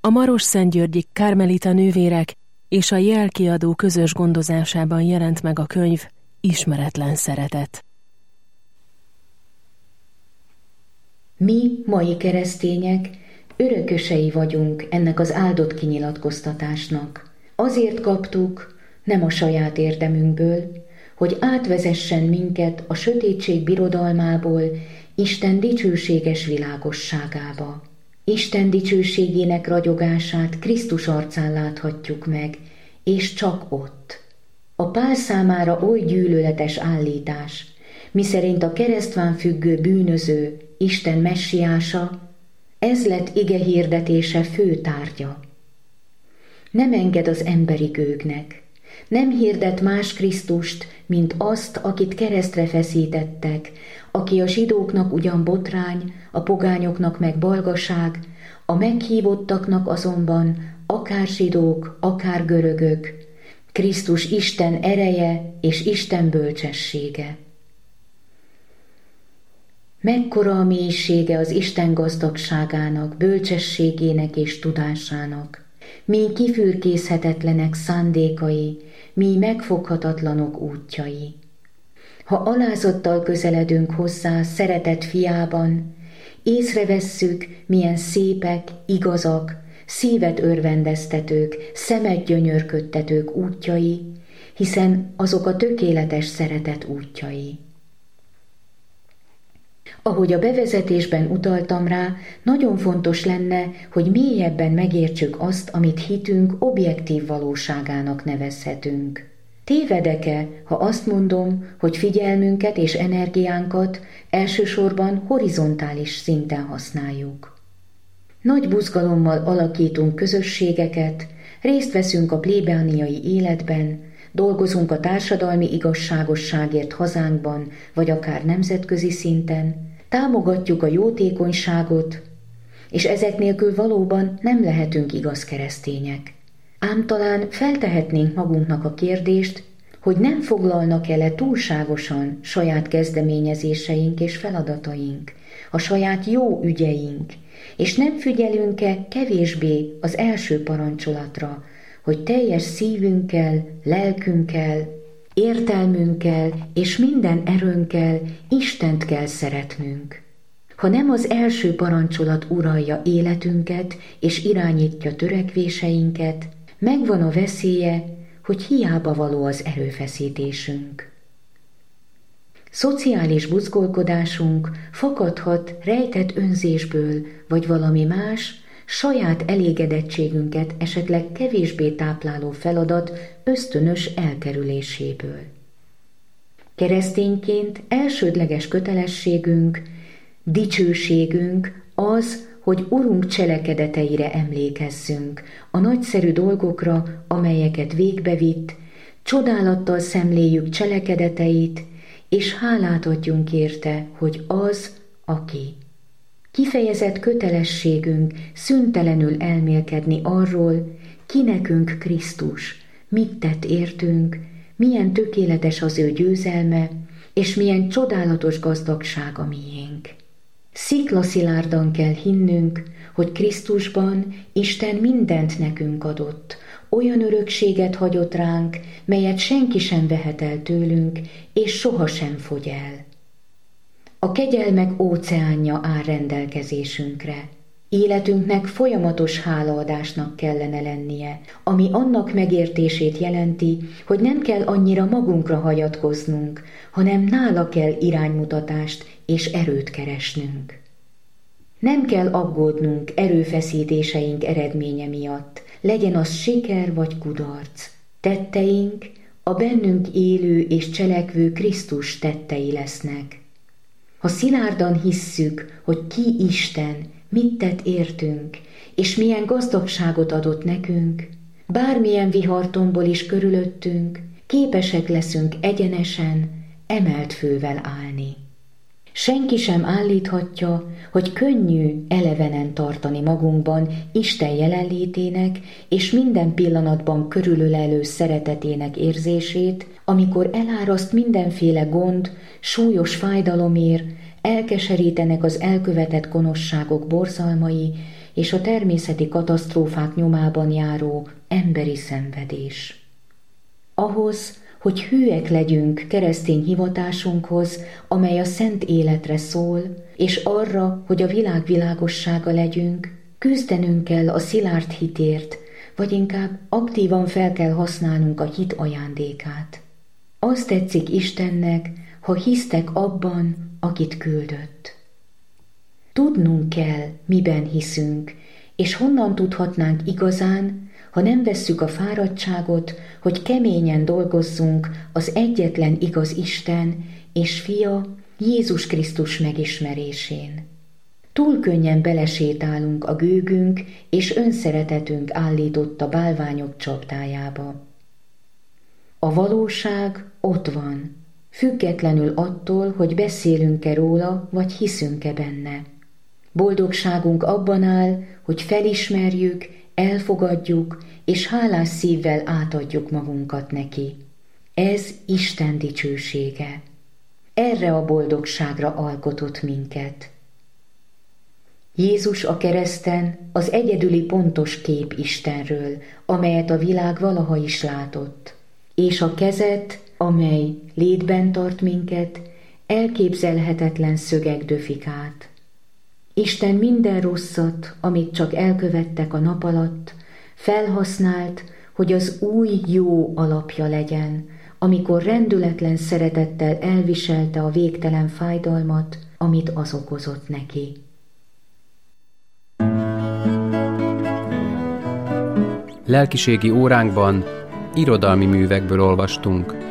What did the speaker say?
A Marosszentgyörgyi Kármelita nővérek és a Jel kiadó közös gondozásában jelent meg a könyv Ismeretlen szeretet. Mi, mai keresztények, örökösei vagyunk ennek az áldott kinyilatkoztatásnak. Azért kaptuk, nem a saját érdemünkből, hogy átvezessen minket a sötétség birodalmából Isten dicsőséges világosságába. Isten dicsőségének ragyogását Krisztus arcán láthatjuk meg, és csak ott. A Pál számára oly gyűlöletes állítás, miszerint a keresztván függő bűnöző Isten messiása, ez lett ige hirdetése fő tárgya. Nem enged az emberi gőgnek, nem hirdet más Krisztust, mint azt, akit keresztre feszítettek, aki a zsidóknak ugyan botrány, a pogányoknak meg balgaság, a meghívottaknak azonban akár zsidók, akár görögök, Krisztus Isten ereje és Isten bölcsessége. Mekkora a mélysége az Isten gazdagságának, bölcsességének és tudásának, mi kifürkészhetetlenek szándékai, mi megfoghatatlanok útjai. Ha alázattal közeledünk hozzá szeretett fiában, észrevesszük, milyen szépek, igazak, szívet örvendeztetők, szemet gyönyörködtetők útjai, hiszen azok a tökéletes szeretet útjai. Ahogy a bevezetésben utaltam rá, nagyon fontos lenne, hogy mélyebben megértsük azt, amit hitünk objektív valóságának nevezhetünk. Tévedek-e, ha azt mondom, hogy figyelmünket és energiánkat elsősorban horizontális szinten használjuk? Nagy buzgalommal alakítunk közösségeket, részt veszünk a plébániai életben, dolgozunk a társadalmi igazságosságért hazánkban, vagy akár nemzetközi szinten, támogatjuk a jótékonyságot, és ezek nélkül valóban nem lehetünk igaz keresztények. Ám talán feltehetnénk magunknak a kérdést, hogy nem foglalnak el túlságosan saját kezdeményezéseink és feladataink, a saját jó ügyeink, és nem figyelünk-e kevésbé az első parancsolatra, hogy teljes szívünkkel, lelkünkkel, értelmünkkel és minden erőnkkel Istent kell szeretnünk. Ha nem az első parancsolat uralja életünket és irányítja törekvéseinket, megvan a veszélye, hogy hiába való az erőfeszítésünk. Szociális buzgolkodásunk fakadhat rejtett önzésből, vagy valami más, saját elégedettségünket esetleg kevésbé tápláló feladat ösztönös elkerüléséből. Keresztényként elsődleges kötelességünk, dicsőségünk az, hogy Urunk cselekedeteire emlékezzünk, a nagyszerű dolgokra, amelyeket végbevitt, csodálattal szemléljük cselekedeteit, és hálát adjunk érte, hogy az, aki. Kifejezett kötelességünk szüntelenül elmélkedni arról, ki nekünk Krisztus, mit tett értünk, milyen tökéletes az ő győzelme, és milyen csodálatos gazdagság a miénk. Sziklaszilárdan kell hinnünk, hogy Krisztusban Isten mindent nekünk adott, olyan örökséget hagyott ránk, melyet senki sem vehet el tőlünk, és sohasem fogy el. A kegyelmek óceánja áll rendelkezésünkre. Életünknek folyamatos hálaadásnak kellene lennie, ami annak megértését jelenti, hogy nem kell annyira magunkra hagyatkoznunk, hanem nála kell iránymutatást és erőt keresnünk. Nem kell aggódnunk erőfeszítéseink eredménye miatt, legyen az siker vagy kudarc. Tetteink a bennünk élő és cselekvő Krisztus tettei lesznek. Ha szilárdan hisszük, hogy ki Isten, mit tett értünk, és milyen gazdagságot adott nekünk, bármilyen vihartomból is körülöttünk, képesek leszünk egyenesen, emelt fővel állni. Senki sem állíthatja, hogy könnyű elevenen tartani magunkban Isten jelenlétének és minden pillanatban körülölelő szeretetének érzését, amikor eláraszt mindenféle gond, súlyos fájdalomért, elkeserítenek az elkövetett gonoszságok borzalmai, és a természeti katasztrófák nyomában járó emberi szenvedés. Ahhoz, hogy hűek legyünk keresztény hivatásunkhoz, amely a szent életre szól, és arra, hogy a világ világossága legyünk, küzdenünk kell a szilárd hitért, vagy inkább aktívan fel kell használnunk a hit ajándékát. Azt tetszik Istennek, ha hisztek abban, akit küldött. Tudnunk kell, miben hiszünk, és honnan tudhatnánk igazán, ha nem vesszük a fáradtságot, hogy keményen dolgozzunk az egyetlen igaz Isten és Fia, Jézus Krisztus megismerésén. Túl könnyen belesétálunk a gőgünk és önszeretetünk állította bálványok csapdájába. A valóság ott van, függetlenül attól, hogy beszélünk-e róla, vagy hiszünk-e benne. Boldogságunk abban áll, hogy felismerjük, elfogadjuk, és hálás szívvel átadjuk magunkat neki. Ez Isten dicsősége. Erre a boldogságra alkotott minket. Jézus a kereszten az egyedüli pontos kép Istenről, amelyet a világ valaha is látott, és a kezet, amely létben tart minket, elképzelhetetlen szögek döfik át. Isten minden rosszat, amit csak elkövettek a nap alatt, felhasznált, hogy az új jó alapja legyen, amikor rendületlen szeretettel elviselte a végtelen fájdalmat, amit az okozott neki. Lelkiségi óránkban irodalmi művekből olvastunk.